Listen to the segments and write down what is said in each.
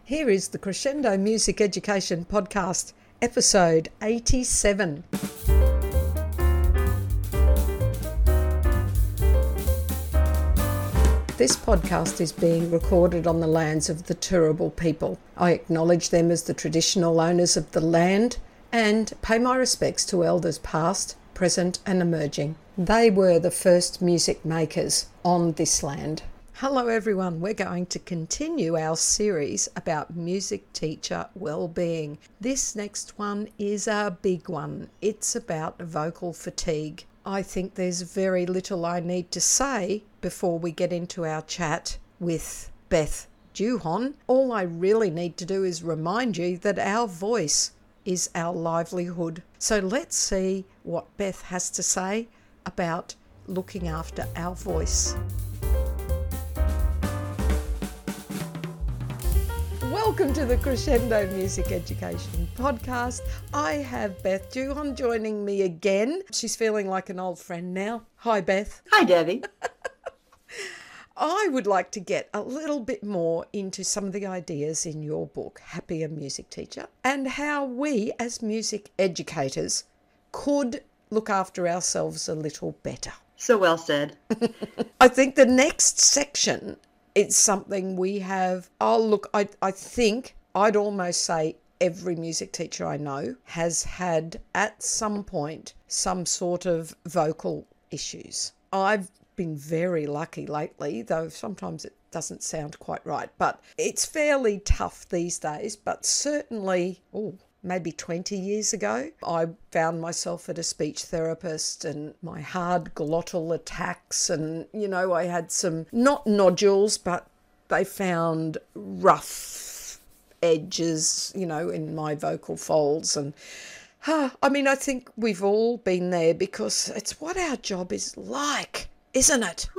Here is the Crescendo Music Education Podcast, episode 87. This podcast is being recorded on the lands of the Turrbal people. I acknowledge them as the traditional owners of the land and pay my respects to elders past, present and emerging. They were the first music makers on this land. Hello everyone, we're going to continue our series about music teacher well-being. This next one is a big one. It's about vocal fatigue. I think there's very little I need to say before we get into our chat with Beth Duhon. All I really need to do is remind you that our voice is our livelihood. So let's see what Beth has to say about looking after our voice. Welcome to the Crescendo Music Education Podcast. I have Beth Duhon joining me again. She's feeling like an old friend now. Hi, Beth. Hi, Debbie. I would like to get a little bit more into some of the ideas in your book, Happier Music Teacher, and how we as music educators could look after ourselves a little better. So well said. I think the next section, it's something we have. Oh, look, I think I'd almost say every music teacher I know has had at some point some sort of vocal issues. I've been very lucky lately, though sometimes it doesn't sound quite right, but it's fairly tough these days. But certainly, maybe 20 years ago, I found myself at a speech therapist and my hard glottal attacks, and I had some, not nodules, but they found rough edges, in my vocal folds. And I think we've all been there because it's what our job is like, isn't it?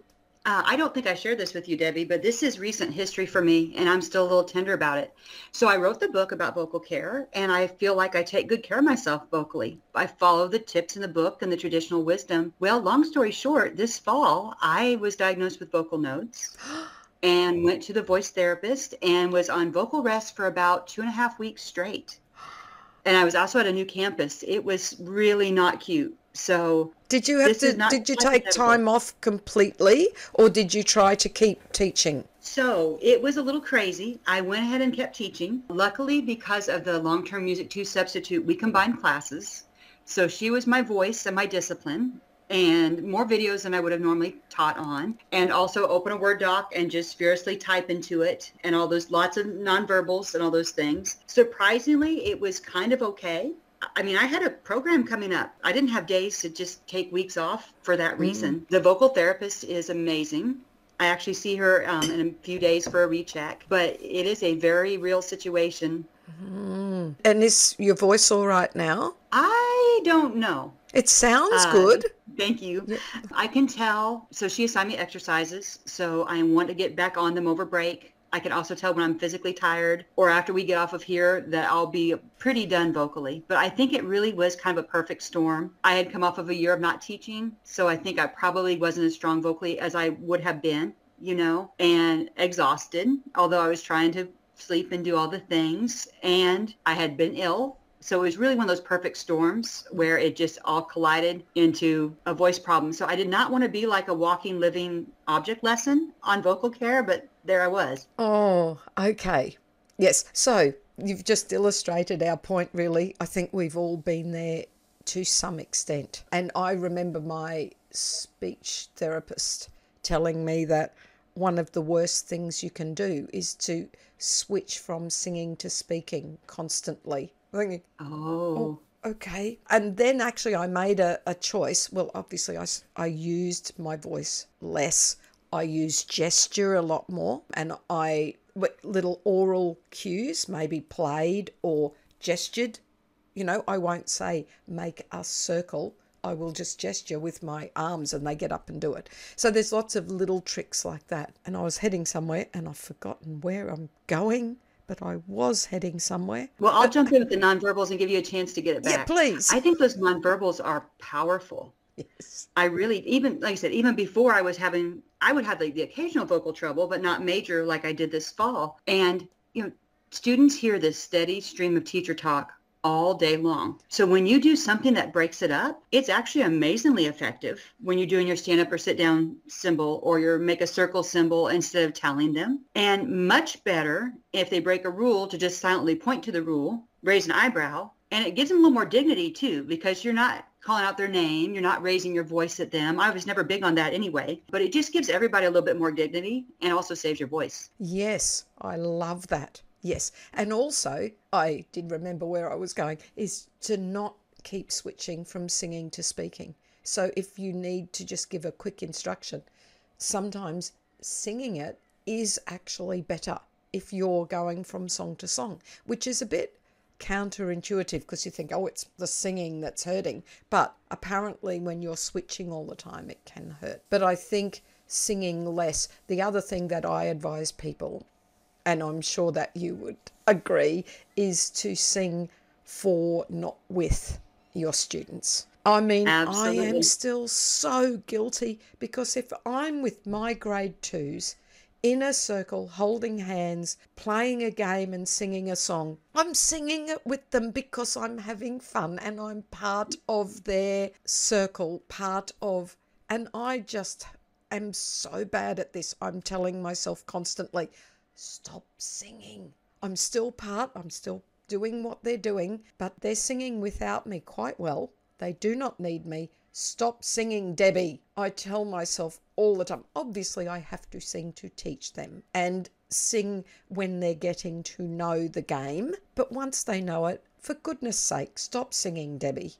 I don't think I shared this with you, Debbie, but this is recent history for me, and I'm still a little tender about it. So I wrote the book about vocal care, and I feel like I take good care of myself vocally. I follow the tips in the book and the traditional wisdom. Well, long story short, this fall, I was diagnosed with vocal nodes and went to the voice therapist and was on vocal rest for about 2.5 weeks straight. And I was also at a new campus. It was really not cute. So did you take time off completely, or did you try to keep teaching? So it was a little crazy. I went ahead and kept teaching. Luckily, because of the long-term Music 2 substitute, we combined classes. So she was my voice and my discipline, and more videos than I would have normally taught on, and also open a Word doc and just furiously type into it, and all those lots of nonverbals and all those things. Surprisingly, it was kind of okay. I had a program coming up. I didn't have days to just take weeks off for that reason. The vocal therapist is amazing. I actually see her in a few days for a recheck, but it is a very real situation. And is your voice all right now? I don't know. It sounds good. Thank you. Yeah. I can tell. So she assigned me exercises, so I want to get back on them over break. I can also tell when I'm physically tired or after we get off of here that I'll be pretty done vocally. But I think it really was kind of a perfect storm. I had come off of a year of not teaching, so I think I probably wasn't as strong vocally as I would have been, and exhausted, although I was trying to sleep and do all the things. And I had been ill. So it was really one of those perfect storms where it just all collided into a voice problem. So I did not want to be like a walking, living object lesson on vocal care, but there I was. Oh, okay. Yes. So you've just illustrated our point, really. I think we've all been there to some extent. And I remember my speech therapist telling me that one of the worst things you can do is to switch from singing to speaking constantly. Thinking, okay. And then actually I made a choice. Well, obviously I used my voice less. I used gesture a lot more, and little oral cues, maybe played or gestured. I won't say make a circle. I will just gesture with my arms and they get up and do it. So there's lots of little tricks like that. And I was heading somewhere and I've forgotten where I'm going, but I was heading somewhere. Well, I'll jump in with the nonverbals and give you a chance to get it back. Yeah, please. I think those nonverbals are powerful. Yes. I really, even, like I said, even before I would have the occasional vocal trouble, but not major like I did this fall. And students hear this steady stream of teacher talk all day long. So when you do something that breaks it up, it's actually amazingly effective when you're doing your stand up or sit down symbol, or your make a circle symbol instead of telling them. And much better if they break a rule to just silently point to the rule, raise an eyebrow, and it gives them a little more dignity too, because you're not calling out their name, you're not raising your voice at them. I was never big on that anyway, but it just gives everybody a little bit more dignity and also saves your voice. Yes, I love that. Yes. And also, I did remember where I was going, is to not keep switching from singing to speaking. So if you need to just give a quick instruction, sometimes singing it is actually better if you're going from song to song, which is a bit counterintuitive because you think, oh, it's the singing that's hurting. But apparently when you're switching all the time, it can hurt. But I think singing less, the other thing that I advise people, and I'm sure that you would agree, is to sing for, not with your students. I mean, absolutely. I am still so guilty because if I'm with my grade 2s in a circle, holding hands, playing a game and singing a song, I'm singing it with them because I'm having fun and I'm part of their circle, and I just am so bad at this. I'm telling myself constantly, stop singing. I'm still doing what they're doing, but they're singing without me quite well. They do not need me. Stop singing, Debbie. I tell myself all the time. Obviously, I have to sing to teach them and sing when they're getting to know the game. But once they know it, for goodness sake, stop singing, Debbie.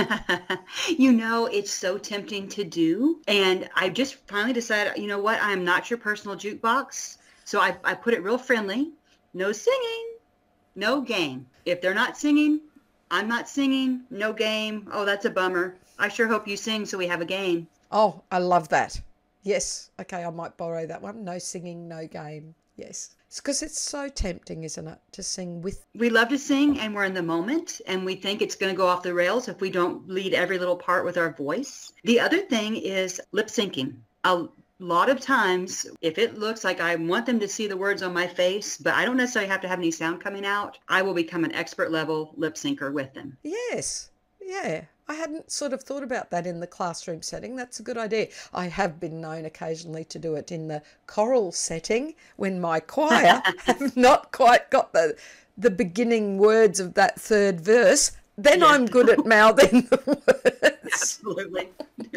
It's so tempting to do. And I just finally decided, you know what? I'm not your personal jukebox. So I put it real friendly. No singing, no game. If they're not singing, I'm not singing, no game. Oh, that's a bummer. I sure hope you sing so we have a game. Oh, I love that. Yes. Okay, I might borrow that one. No singing, no game. Yes. It's because it's so tempting, isn't it, to sing with. We love to sing and we're in the moment and we think it's going to go off the rails if we don't lead every little part with our voice. The other thing is lip syncing. A lot of times, if it looks like I want them to see the words on my face, but I don't necessarily have to have any sound coming out, I will become an expert level lip syncer with them. Yes. Yeah. I hadn't sort of thought about that in the classroom setting. That's a good idea. I have been known occasionally to do it in the choral setting when my choir have not quite got the beginning words of that third verse. Then I'm good at mouthing the words. Absolutely.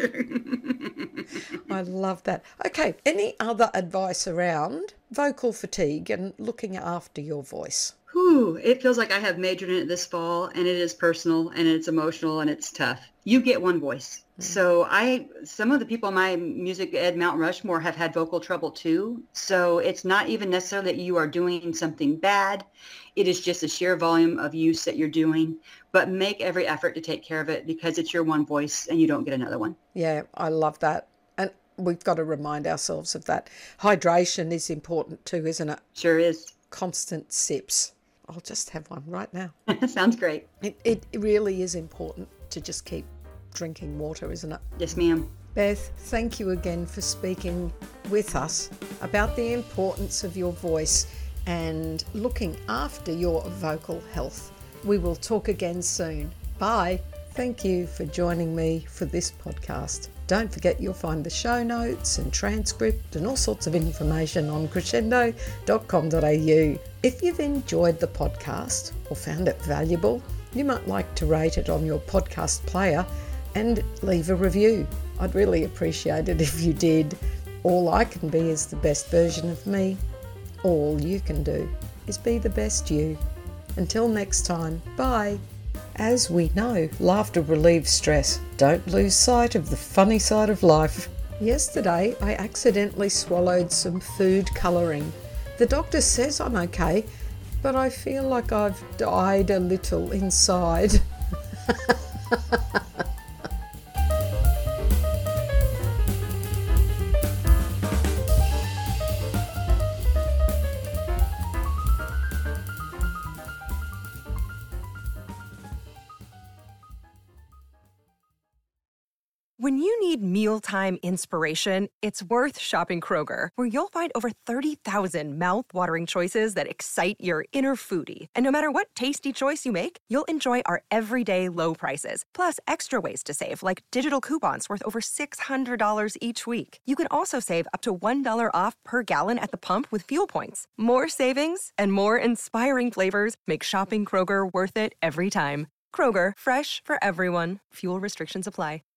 I love that. Okay, any other advice around vocal fatigue and looking after your voice? It feels like I have majored in it this fall, and it is personal and it's emotional and it's tough. You get one voice. So some of the people in my music ed Mount Rushmore have had vocal trouble too. So it's not even necessarily that you are doing something bad. It is just a sheer volume of use that you're doing, but make every effort to take care of it because it's your one voice and you don't get another one. Yeah, I love that. And we've got to remind ourselves of that. Hydration is important too, isn't it? Sure is. Constant sips. I'll just have one right now. Sounds great. It really is important to just keep drinking water, isn't it? Yes, ma'am. Beth, thank you again for speaking with us about the importance of your voice and looking after your vocal health. We will talk again soon. Bye. Thank you for joining me for this podcast. Don't forget you'll find the show notes and transcript and all sorts of information on crescendo.com.au. If you've enjoyed the podcast or found it valuable, you might like to rate it on your podcast player and leave a review. I'd really appreciate it if you did. All I can be is the best version of me. All you can do is be the best you. Until next time, bye. As we know, laughter relieves stress. Don't lose sight of the funny side of life. Yesterday, I accidentally swallowed some food colouring. The doctor says I'm okay, but I feel like I've died a little inside. When you need mealtime inspiration, it's worth shopping Kroger, where you'll find over 30,000 mouth-watering choices that excite your inner foodie. And no matter what tasty choice you make, you'll enjoy our everyday low prices, plus extra ways to save, like digital coupons worth over $600 each week. You can also save up to $1 off per gallon at the pump with fuel points. More savings and more inspiring flavors make shopping Kroger worth it every time. Kroger, fresh for everyone. Fuel restrictions apply.